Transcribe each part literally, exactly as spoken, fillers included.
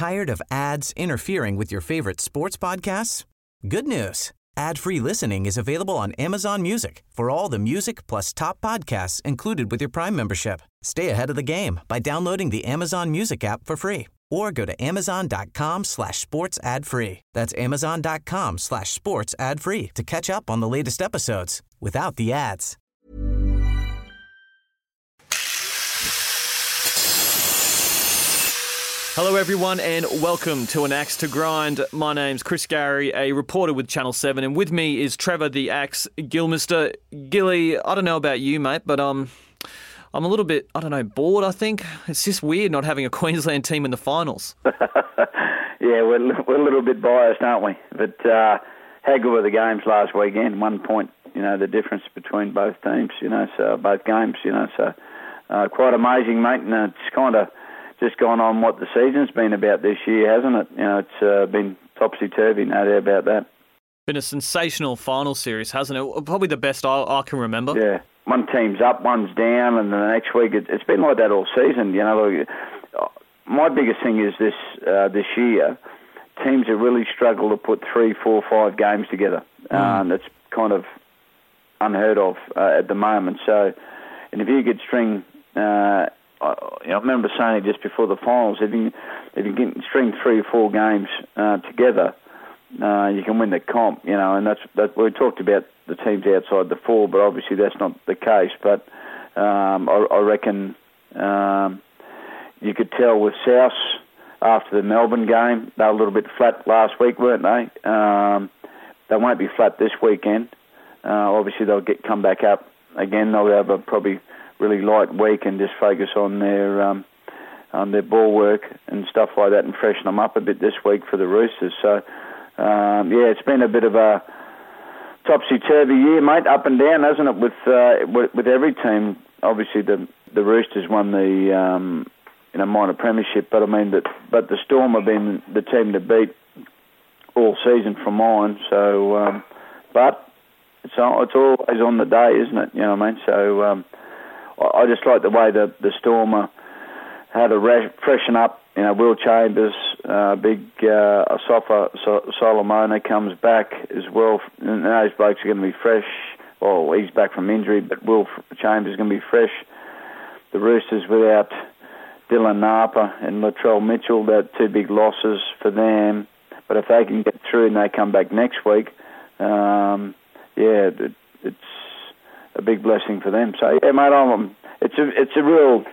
Tired of ads interfering with your favorite sports podcasts? Good news. Ad-free listening is available on Amazon Music for all the music plus top podcasts included with your Prime membership. Stay ahead of the game by downloading the Amazon Music app for free or go to amazon.com slash sports ad free. That's amazon.com slash sports ad free to catch up on the latest episodes without the ads. Hello everyone and welcome to An Axe to Grind. My name's Chris Gary, a reporter with Channel seven, and with me is Trevor the Axe Gilmister. Gilly, I don't know about you, mate, but um, I'm a little bit, I don't know, bored, I think. It's just weird not having a Queensland team in the finals. Yeah, we're, we're a little bit biased, aren't we? But uh, how good were the games last weekend? One point, you know, the difference between both teams, you know, so both games, you know, so uh, quite amazing, mate, and uh, it's kind of just gone on what the season's been about this year, hasn't it? You know, it's uh, been topsy-turvy, no doubt about that. Been a sensational final series, hasn't it? Probably the best I, I can remember. Yeah, one team's up, one's down, and then the next week it, it's been like that all season. You know, look, my biggest thing is this uh, this year, teams have really struggled to put three, four, five games together. Mm. Um, that's kind of unheard of uh, at the moment. So, and if you could string... Uh, I, you know, I remember saying it just before the finals, if you if you can string three or four games uh, together, uh, you can win the comp, you know, and that's that. We talked about the teams outside the four, but obviously that's not the case. But um, I, I reckon um, you could tell with South after the Melbourne game, they were a little bit flat last week, weren't they? Um, they won't be flat this weekend. Uh, obviously they'll get come back up again. They'll have a probably really light week and just focus on their um, on their ball work and stuff like that and freshen them up a bit this week for the Roosters. So, um, yeah, it's been a bit of a topsy-turvy year, mate, up and down, hasn't it, with uh, with, with every team. Obviously, the the Roosters won the um, you know minor premiership, but I mean, the, but the Storm have been the team to beat all season for mine. So, um, but it's it's always on the day, isn't it? You know what I mean? So. Um, I just like the way the the Storm had to re- freshen up. You know, Will Chambers, uh, big uh, Asafa so- Solomona comes back as well. And those blokes are going to be fresh. Well, he's back from injury, but Will Chambers is going to be fresh. The Roosters without Dylan Napa and Latrell Mitchell, they're two big losses for them. But if they can get through and they come back next week, um, yeah, it, it's a big blessing for them. So, yeah, mate, I'm, it's a it's a real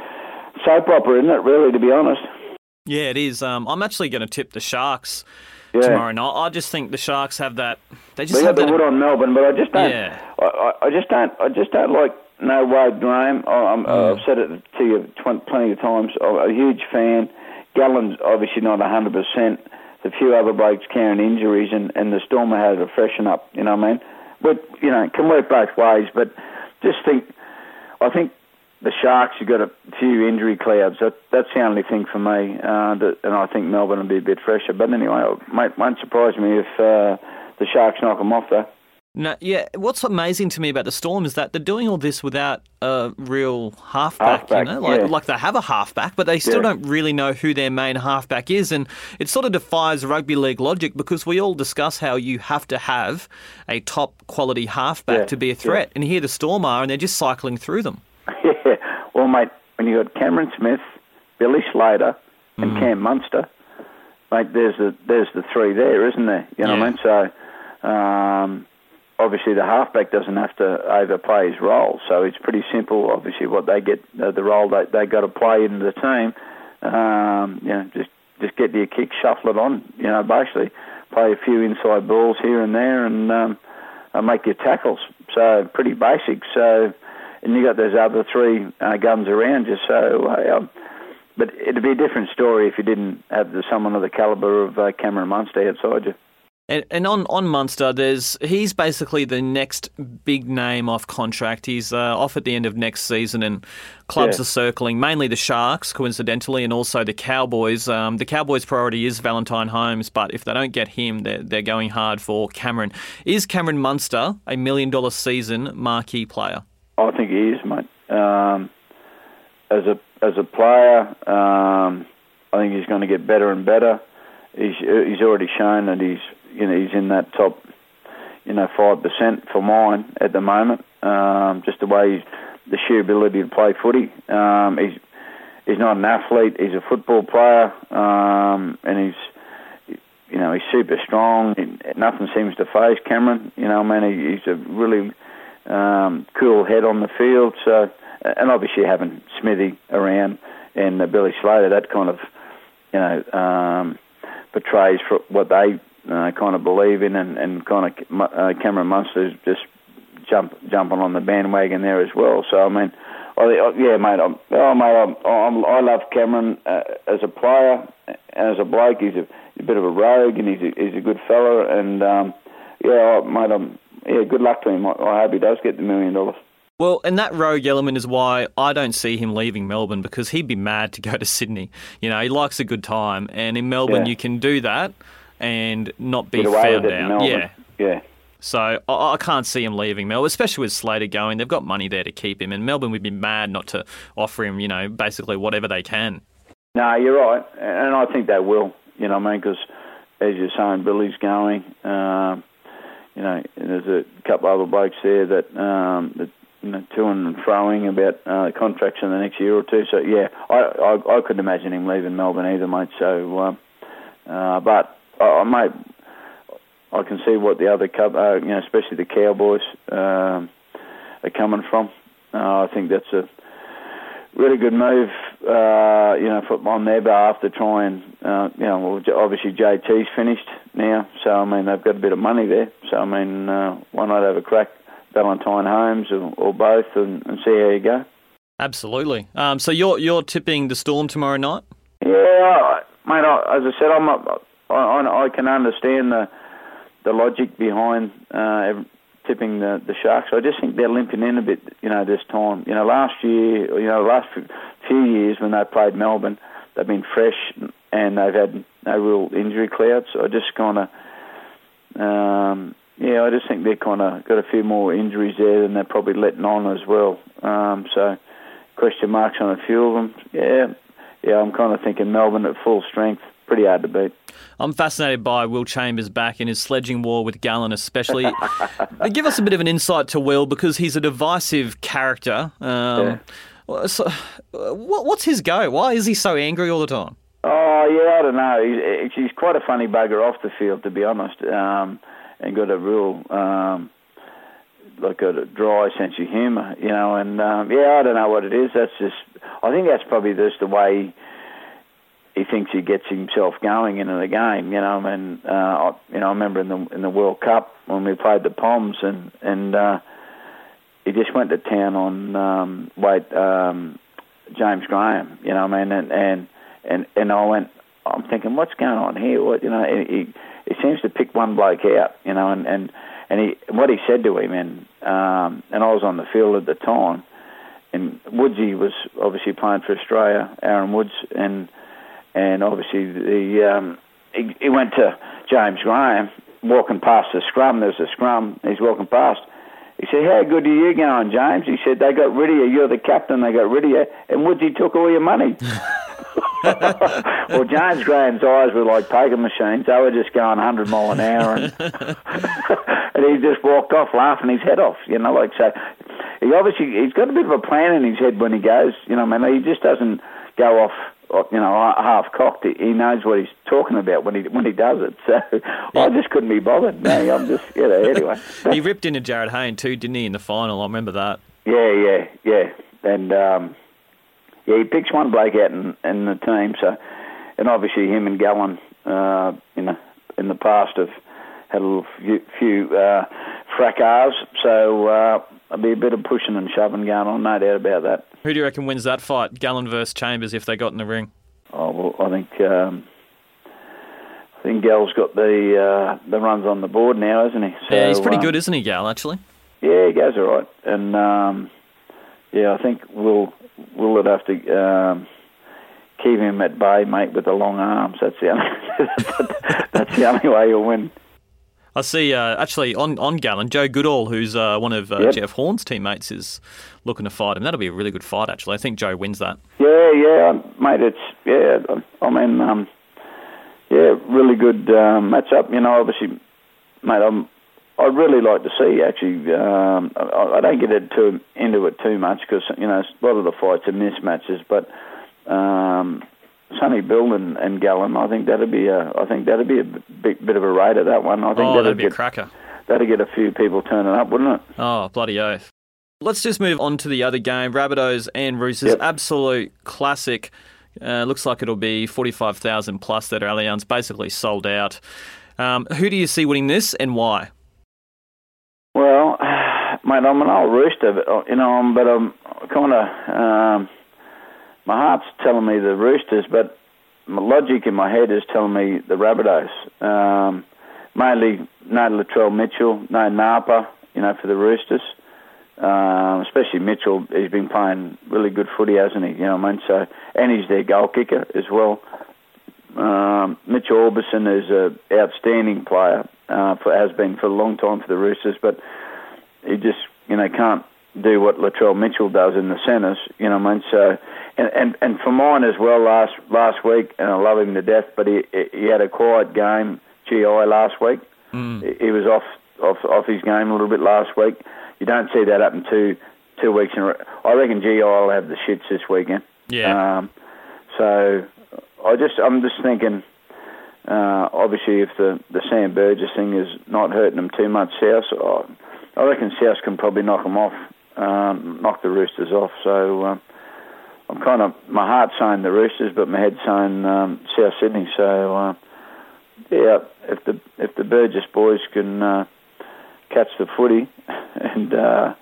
soap opera, isn't it, really, to be honest? Yeah, it is. Um, I'm actually going to tip the Sharks yeah. tomorrow night. I just think the Sharks have that... They just they have got the that, wood on Melbourne, but I just don't... Yeah. I, I just don't I just don't like no Wade Graham. I'm, mm. I've said it to you plenty of times. I'm a huge fan. Gallen's obviously not one hundred percent. A few other blokes carrying injuries, and, and the Storm had to freshen up, you know what I mean? But, you know, it can work both ways. But just think, I think the Sharks have got a few injury clouds. That, that's the only thing for me. Uh, that, and I think Melbourne will be a bit fresher. But anyway, it won't surprise me if uh, the Sharks knock them off, though. No, yeah, what's amazing to me about the Storm is that they're doing all this without a real halfback, halfback you know? Like, yeah. like they have a halfback, but they still yeah. don't really know who their main halfback is. And it sort of defies rugby league logic because we all discuss how you have to have a top quality halfback yeah. to be a threat. Yeah. And here the Storm are, and they're just cycling through them. Yeah, well, mate, when you got Cameron Smith, Billy Slater, and mm. Cam Munster, mate, there's the there's the three there, isn't there? You know yeah. what I mean? So, um, obviously the halfback doesn't have to overplay his role, so it's pretty simple. Obviously, what they get uh, the role they they got to play in the team. Um, you know, just just get your kick, shuffle it on. You know, basically play a few inside balls here and there, and um, uh, make your tackles. So pretty basic. So. And you got those other three uh, guns around you. So, uh, um, but it'd be a different story if you didn't have the, someone of the calibre of uh, Cameron Munster outside you. And, and on, on Munster, there's he's basically the next big name off contract. He's uh, off at the end of next season, and clubs yeah. are circling, mainly the Sharks, coincidentally, and also the Cowboys. Um, the Cowboys' priority is Valentine Holmes, but if they don't get him, they're, they're going hard for Cameron. Is Cameron Munster a million-dollar season marquee player? I think he is, mate. Um, as a as a player, um, I think he's going to get better and better. He's he's already shown that he's you know he's in that top you know five percent for mine at the moment. Um, just the way he's, the sheer ability to play footy. Um, he's he's not an athlete. He's a football player, um, and he's you know he's super strong. Nothing seems to faze Cameron. You know, I mean, he, he's a really um, cool head on the field. So, and obviously having Smithy around and uh, Billy Slater, that kind of you know um, portrays for what they uh, kind of believe in, and, and kind of uh, Cameron Munster's just jump jumping on the bandwagon there as well. So I mean, I, yeah, mate. I'm, oh, mate, I'm, I'm, I love Cameron uh, as a player, as a bloke. He's a, a bit of a rogue, and he's a, he's a good fella. And um, yeah, mate, I'm, yeah, good luck to him. I, I hope he does get the million dollars. Well, and that rogue element is why I don't see him leaving Melbourne, because he'd be mad to go to Sydney. You know, he likes a good time, and in Melbourne yeah. you can do that and not be Get away found with it in out. Melbourne. Yeah, yeah. So I, I can't see him leaving Melbourne, especially with Slater going. They've got money there to keep him, and Melbourne would be mad not to offer him, you know, basically whatever they can. No, you're right, and I think they will. You know what I mean? Because as you're saying, Billy's going. Um, you know, there's a couple other blokes there that um, that. You know, to and froing about uh, contracts in the next year or two. So yeah, I, I I couldn't imagine him leaving Melbourne either, mate. So, um, uh, but uh, mate, I can see what the other club, uh, you know, especially the Cowboys, um, are coming from. Uh, I think that's a really good move, uh, you know, for, on their behalf to try and, uh, you know, well, obviously J T's finished now, so I mean they've got a bit of money there. So I mean, uh, why not have a crack? Valentine Holmes or, or both, and, and see how you go. Absolutely. Um, so you're you're tipping the Storm tomorrow night? Yeah, mate. I, as I said, I'm a, I, I can understand the the logic behind uh, tipping the, the Sharks. I just think they're limping in a bit, you know, this time. You know, last year, you know, last few years when they played Melbourne, they've been fresh and they've had no real injury clouds. So I just kind of. Um, Yeah, I just think they've kind of got a few more injuries there than they're probably letting on as well. Um, so, question marks on a few of them. Yeah, yeah, I'm kind of thinking Melbourne at full strength, pretty hard to beat. I'm fascinated by Will Chambers back in his sledging war with Gallen especially. Give us a bit of an insight to Will, because he's a divisive character. Um, yeah. so, what's his go? Why is he so angry all the time? Oh, yeah, I don't know. He's, he's quite a funny bugger off the field, to be honest. Um, and got a real, um, like a dry sense of humour, you know, and, um, yeah, I don't know what it is. That's just, I think that's probably just the way he, he thinks he gets himself going into the game, you know, and, uh, you know, I remember in the in the World Cup when we played the Poms, and, and uh, he just went to town on, um, wait, um, James Graham, you know, I mean, and, and, and, and I went, I'm thinking, what's going on here? What, you know, he, he seems to pick one bloke out, you know, and, and, and he, what he said to him, and um, and I was on the field at the time, and Woodsy was obviously playing for Australia, Aaron Woods, and and obviously the um, he, he went to James Graham, walking past the scrum. There's a scrum. He's walking past. He said, "How good are you going, James?" He said, "They got rid of you. You're the captain. They got rid of you, and Woodsy took all your money." Well, James Graham's eyes were like poker machines. They were just going one hundred mile an hour, and, and he just walked off laughing his head off, you know, like, so he obviously, he's got a bit of a plan in his head when he goes, you know, I mean, he just doesn't go off, you know, half-cocked. He knows what he's talking about when he when he does it, so yeah. I just couldn't be bothered. No, I'm just, you know, anyway. He ripped into Jared Hayne too, didn't he, in the final? I remember that. Yeah, yeah, yeah, and, um, yeah, he picks one bloke out in, in the team, so, and obviously him and Gallen, uh, you know, in the past have had a little few, few uh, fracas, so uh, there'll be a bit of pushing and shoving going on, no doubt about that. Who do you reckon wins that fight, Gallen versus Chambers, if they got in the ring? Oh, well, I think um, I think Gal's got the uh, the runs on the board now, isn't he? So, yeah, he's pretty um, good, isn't he, Gal, actually? Yeah, he goes all right, and um, yeah, I think we'll. Will it have to um, keep him at bay, mate, with the long arms? That's the only, that's the only way you'll win. I see, uh, actually, on, on Gallen, Joe Goodall, who's uh, one of uh, yep. Jeff Horn's teammates, is looking to fight him. That'll be a really good fight, actually. I think Joe wins that. Yeah, yeah, mate, it's, yeah, I mean, um, yeah, really good um, matchup. You know, obviously, mate, I'm, I'd really like to see, actually, um, I, I don't get it too, into it too much because, you know, a lot of the fights are mismatches, but um, Sonny Bill and, and Gallen, I think that'd be a, I think that'd be a big, bit of a raider, that one. I think oh, that'd be get, a cracker. That'd get a few people turning up, wouldn't it? Oh, bloody oath. Let's just move on to the other game, Rabbitohs and Roosters. Yep. Absolute classic. Uh, looks like it'll be forty-five thousand plus that Allianz basically sold out. Um, who do you see winning this and why? Well, mate, I'm an old Rooster, you know, but I'm kind of, um, my heart's telling me the Roosters, but my logic in my head is telling me the Rabbitohs. Um, mainly no Latrell Mitchell, no Napa, you know, for the Roosters. Um, especially Mitchell, he's been playing really good footy, hasn't he? You know what I mean? So, and he's their goal kicker as well. Um, Mitchell Orbison is an outstanding player, uh, for, has been for a long time for the Roosters, but he just, you know, can't do what Latrell Mitchell does in the centres, you know what I mean? So, and, and, and for mine as well last last week, and I love him to death, but he he had a quiet game, G I, last week. Mm. He, he was off, off off his game a little bit last week. You don't see that happen two two weeks in a row. I reckon G I will have the shits this weekend. Yeah. Um, so I just I'm just thinking. Uh, obviously, if the, the Sam Burgess thing is not hurting them too much, South, I, I reckon South can probably knock them off, um, knock the Roosters off. So um, I'm kind of my heart's saying the Roosters, but my head's saying um, South Sydney. So uh, yeah, if the if the Burgess boys can uh, catch the footy and uh,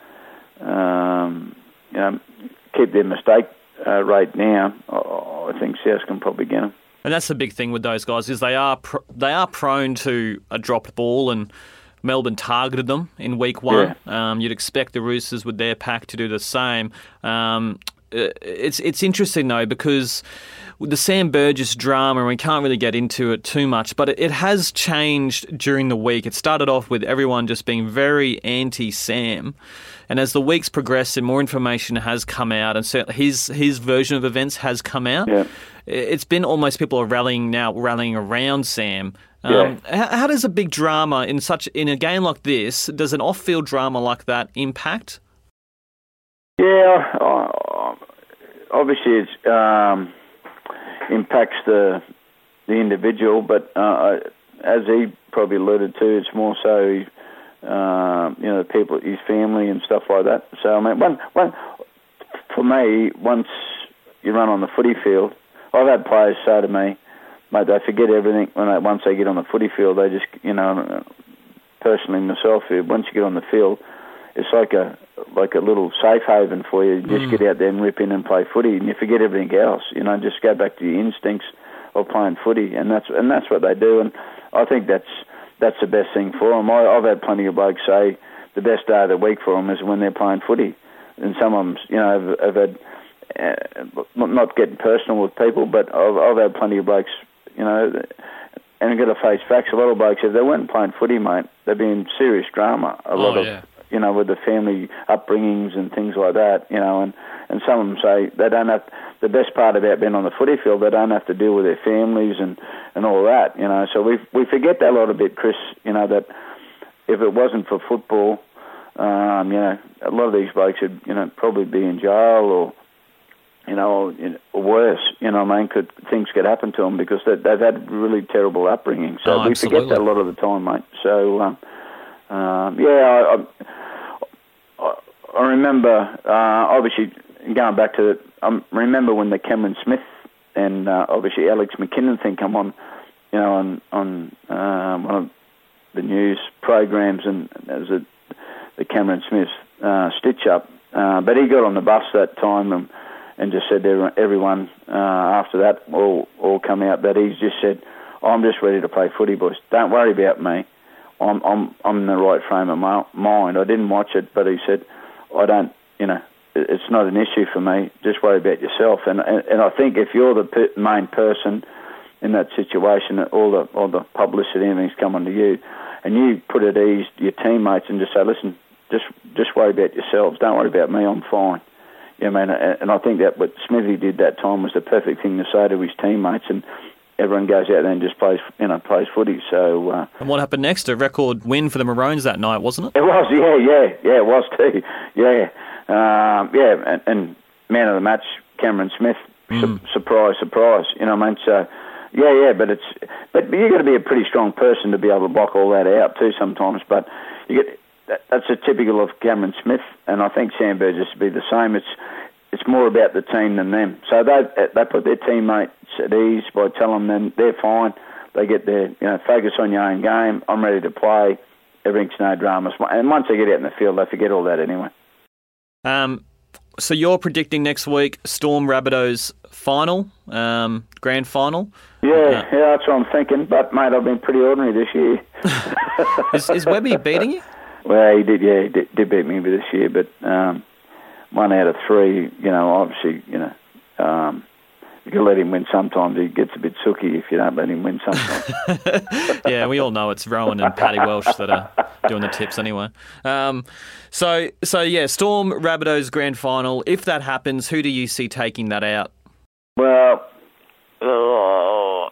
um, you know keep their mistake uh, rate down, I, I think South can probably get them. And that's the big thing with those guys is they are pr- they are prone to a dropped ball, and Melbourne targeted them in week one. Yeah. Um, you'd expect the Roosters with their pack to do the same. Um, it's it's interesting though because with the Sam Burgess drama, and we can't really get into it too much, but it, it has changed during the week. It started off with everyone just being very anti-Sam. And as the weeks progressed and more information has come out, and so his his version of events has come out, yeah. it's been almost people are rallying now, rallying around Sam. Um, yeah. how, how does a big drama in such in a game like this, does an off-field drama like that impact? Yeah, uh, obviously it um, impacts the the individual, but uh, as he probably alluded to, it's more so. He, Uh, you know, people, his family and stuff like that. So, I mean, one, one, for me, once you run on the footy field, I've had players say to me, mate, they forget everything when they, once they get on the footy field. They just, you know, personally myself, once you get on the field, it's like a like a little safe haven for you. You just mm. get out there and rip in and play footy, and you forget everything else. You know, just go back to your instincts of playing footy, and that's and that's what they do. And I think that's. That's the best thing for them. I, I've had plenty of blokes say the best day of the week for them is when they're playing footy. And some of them, you know, have, have had, uh, not getting personal with people, but I've, I've had plenty of blokes, you know, and I've got to face facts. A lot of blokes, if they weren't playing footy, mate, they'd be in serious drama. A lot oh, of, yeah. you know, with the family upbringings and things like that, you know, and, and some of them say they don't have, the best part about being on the footy field, they don't have to deal with their families and, and all that, you know. So we we forget that a lot a bit, Chris, you know, that if it wasn't for football, um, you know, a lot of these blokes would, you know, probably be in jail or, you know, or worse, you know what I mean, could, things could happen to them because they, they've had really terrible upbringing. So oh, we absolutely. forget that a lot of the time, mate. So, um, um, yeah, I, I, I remember, uh, obviously, going back to, I remember when the Cameron Smith and uh, obviously Alex McKinnon thing come on, you know, on on uh, one of the news programs, and it was a, the Cameron Smith uh, stitch up. Uh, but he got on the bus that time and, and just said to everyone uh, after that, all all come out, that he's just said, I'm just ready to play footy, boys. Don't worry about me. I'm I'm I'm in the right frame of mind. I didn't watch it, but he said, I don't, you know. It's not an issue for me. Just worry about yourself. And and, and I think if you're the per- main person in that situation, all the all the publicity and everything's coming to you, and you put at ease your teammates and just say, listen, just just worry about yourselves. Don't worry about me. I'm fine. You know, I mean, and I think that what Smithy did that time was the perfect thing to say to his teammates, and everyone goes out there and just plays, you know, plays footy. So. Uh, and what happened next? A record win for the Maroons that night, wasn't it? It was, yeah, yeah, yeah, it was too, yeah, um, yeah, and, and man of the match, Cameron Smith. Mm. Su- surprise, surprise. You know what I mean? So. Yeah, yeah, but it's but you've got to be a pretty strong person to be able to block all that out too sometimes. But you get that, that's a typical of Cameron Smith, and I think Sam Burgess would be the same. It's it's more about the team than them. So they they put their teammates at ease by telling them they're fine. They get their you know focus on your own game. I'm ready to play. Everything's no dramas. And once they get out in the field, they forget all that anyway. Um. So you're predicting next week Storm Rabbitohs final, um, grand final? Yeah, uh, yeah, that's what I'm thinking. But, mate, I've been pretty ordinary this year. is, is Webby beating you? Well, he did, yeah, he did, did beat me this year. But um, one out of three, you know, obviously, you know, um, you can let him win sometimes. He gets a bit sooky if you don't let him win sometimes. Yeah, we all know it's Rowan and Paddy Welsh that are doing the tips anyway. Um, so, so yeah, Storm Rabbitohs grand final. If that happens, who do you see taking that out? Well, uh,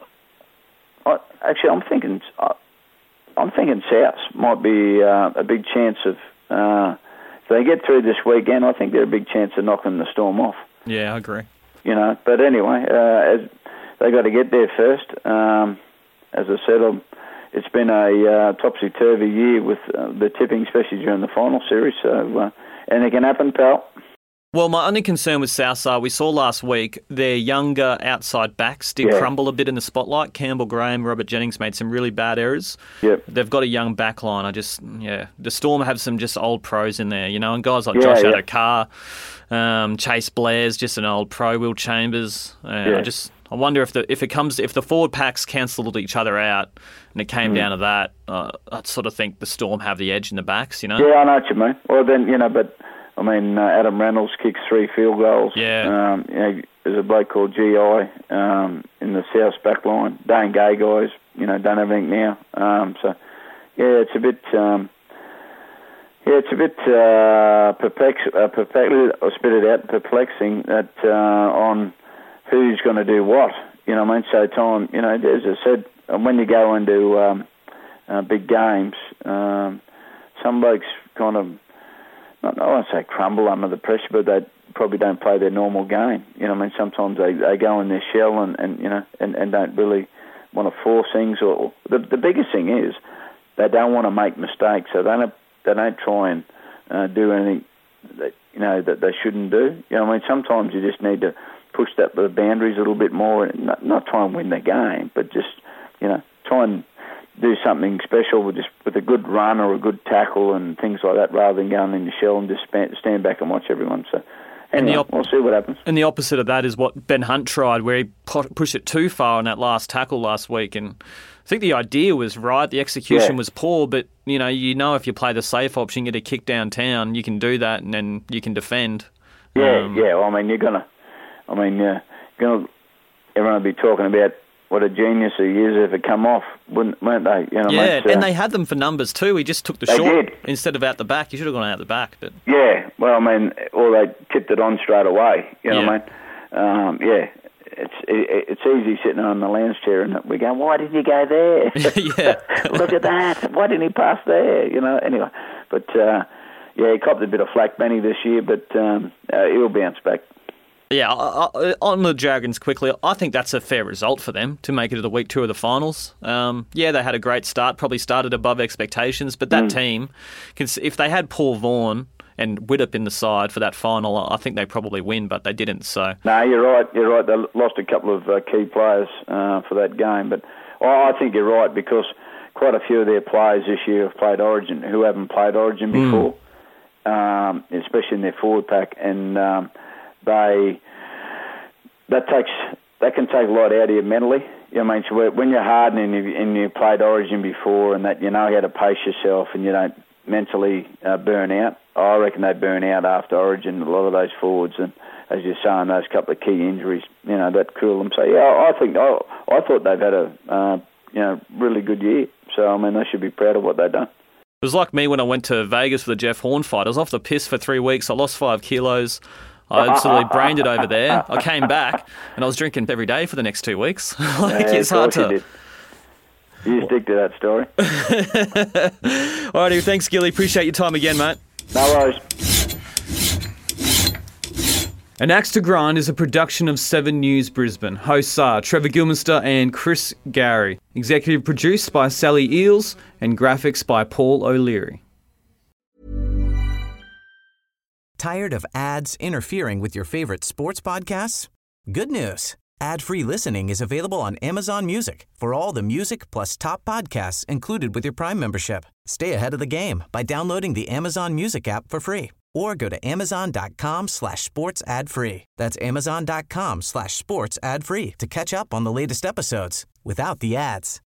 I, actually, I'm thinking, uh, I'm thinking Souths might be uh, a big chance of. Uh, if they get through this weekend, I think they're a big chance of knocking the Storm off. Yeah, I agree. You know, but anyway, uh, as they got to get there first. Um, as I said, um, it's been a uh, topsy-turvy year with uh, the tipping, especially during the final series. So uh, anything can happen, pal. Well, my only concern with Southside, we saw last week, their younger outside backs did yeah. crumble a bit in the spotlight. Campbell Graham, Robert Jennings made some really bad errors. Yep. They've got a young back line. I just, yeah, the Storm have some just old pros in there, you know, and guys like yeah, Josh yeah. Adokar, um, Chase Blair's just an old pro, Will Chambers. Uh, yeah. I just, I wonder if the if it comes if the forward packs cancelled each other out and it came mm. down to that, uh, I'd sort of think the Storm have the edge in the backs, you know. Yeah, I know what you mean. Well, then you know, but. I mean, uh, Adam Reynolds kicks three field goals. Yeah. Um, you know, there's a bloke called G I um, in the South back line. Dane Gay guys, you know, don't have anything now. Um, so, yeah, it's a bit, um, yeah, it's a bit uh, perplex, uh, perplex, I'll spit it out, perplexing that uh, on who's going to do what. You know what I mean? So time, you know, as I said, when you go into um, uh, big games, um, some blokes kind of, I won't say crumble under the pressure, but they probably don't play their normal game. You know what I mean? Sometimes they, they go in their shell and, and you know and, and don't really want to force things. Or the the biggest thing is they don't want to make mistakes, so they don't they don't try and uh, do anything that you know that they shouldn't do. You know what I mean? Sometimes you just need to push that the boundaries a little bit more, and not, not try and win the game, but just you know try and do something special with just with a good run or a good tackle and things like that, rather than going in your shell and just stand back and watch everyone. So anyway, op- we'll see what happens. And the opposite of that is what Ben Hunt tried, where he pushed it too far on that last tackle last week. And I think the idea was right, the execution yeah. was poor, but you know, you know, if you play the safe option, get a kick downtown, you can do that, and then you can defend. Yeah, um, yeah. Well, I mean, you're gonna, I mean, uh, you're gonna, everyone will be talking about what a genius he is if it come off, wouldn't, weren't they? You know, yeah, mate, and uh, they had them for numbers too. He just took the they short did. instead of out the back. He should have gone out the back. But yeah, well, I mean, or they tipped it on straight away. You know yeah. what I mean? Um, yeah, it's it, it's easy sitting on the lounge chair and we're going, why did you go there? yeah, look at that. Why didn't he pass there? You know. Anyway, but uh, yeah, he copped a bit of flack, Benny, this year, but um, uh, he'll bounce back. Yeah, I, I, on the Dragons quickly, I think that's a fair result for them to make it to the week two of the finals. Um, yeah, they had a great start, probably started above expectations, but that mm. team, if they had Paul Vaughan and Widdop in the side for that final, I think they probably win, but they didn't. So no, you're right. You're right. They lost a couple of uh, key players uh, for that game, but I think you're right because quite a few of their players this year have played Origin who haven't played Origin before, mm. um, especially in their forward pack, and um, They that takes that can take a lot out of you mentally. You know, I mean, so when you're hard and you and you played Origin before, and that you know how to pace yourself, and you don't mentally uh, burn out. I reckon they burn out after Origin. A lot of those forwards, and as you're saying, those couple of key injuries, you know, that cool them. So yeah, I think I, I thought they've had a uh, you know really good year. So, I mean, they should be proud of what they've done. It was like me when I went to Vegas for the Jeff Horn fight. I was off the piss for three weeks. I lost five kilos. I absolutely brained it over there. I came back and I was drinking every day for the next two weeks. like, yeah, it's hard to. You, did. you stick to that story. Alrighty, thanks, Gilly. Appreciate your time again, mate. No worries. An Axe to Grind is a production of Seven News Brisbane. Hosts are Trevor Gilminster and Chris Gary. Executive produced by Sally Eels and graphics by Paul O'Leary. Tired of ads interfering with your favorite sports podcasts? Good news. Ad-free listening is available on Amazon Music for all the music plus top podcasts included with your Prime membership. Stay ahead of the game by downloading the Amazon Music app for free or go to amazon.com slash sports ad free. That's amazon.com slash sports ad free to catch up on the latest episodes without the ads.